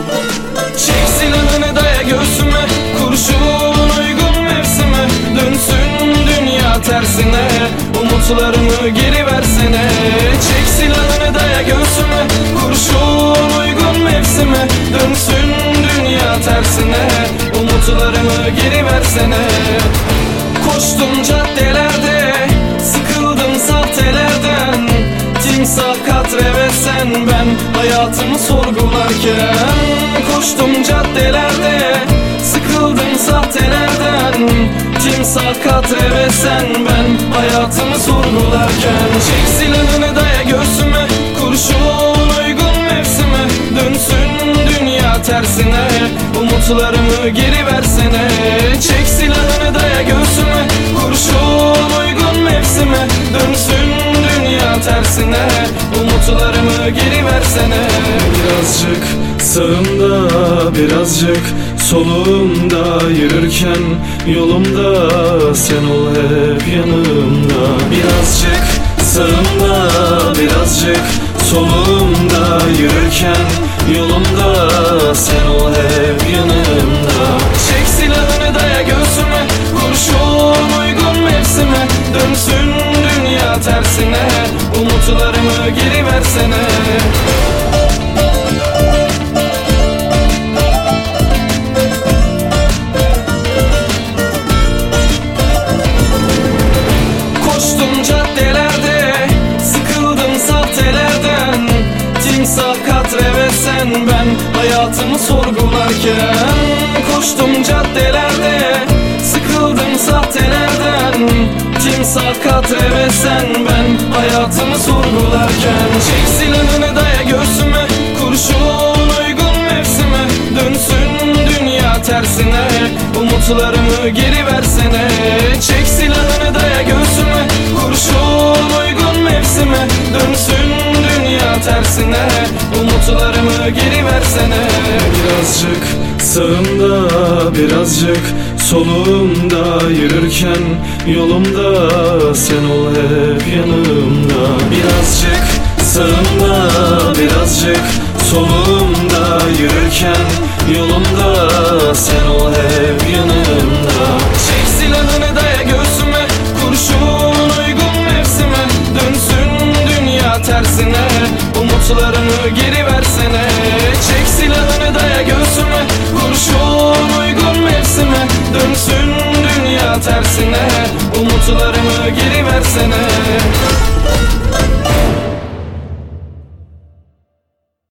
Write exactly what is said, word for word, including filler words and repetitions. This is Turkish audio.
Çek silahını daya göğsüme, kurşun uygun mevsime. Dönsün dünya tersine, umutlarımı geri versene. Çek silahını daya göğsüme, kurşun uygun mevsime. Dönsün dünya tersine, umutlarımı geri versene. Koştum caddelerde, sıkıldım sahtelerden. Timsah katre ve sen ben hayatımı sorgularken. Koştum caddelerde, sıkıldım sahtelerden. Timsah katre ve sen ben hayatımı sorgularken. Çek silahını daya göğsüme, kurşun uygun mevsime. Dönsün dünya tersine, umutlarımı geri versene. Çek silahını daya göğsüme, kurşun uygun mevsime. Dönsün dünya tersine, umutlarımı geri versene. Birazcık sağımda, birazcık solumda, yürürken yolumda sen ol hep yanımda. Birazcık Sağımda, birazcık solumda, yürürken yolumda sen ol hep yanımda. çek silahını daya göğsüme, kurşun uygun mevsime. Dönsün dünya tersine, umutlarımı geri versene. Koştum caddelerde, sıkıldım sahtelerden. Timsah katre ve sen ben hayatımı sorgularken. Koştum caddelerde, sıkıldım sahtelerden. Timsah katre ve sen ben hayatımı sorgularken. Çek silahını daya göğsüme, kurşun uygun mevsime. Dönsün dünya tersine, umutlarımı geri versene. Çek silahını daya göğsüme, kurşun uygun mevsime. Dönsün dünya tersine, umutlarımı geri versene. Birazcık sağımda, birazcık solumda, yürürken yolumda sen ol hep yanımda. Birazcık Sağımda, birazcık solumda, yürürken yolumda sen ol hep yanımda. çek silahını daya göğsüme, kurşun uygun mevsime. Dönsün dünya tersine, umutlarımı geri versene. Çek silahını daya göğsüme, kurşun uygun mevsime. Dönsün dünya tersine, umutlarımı geri versene.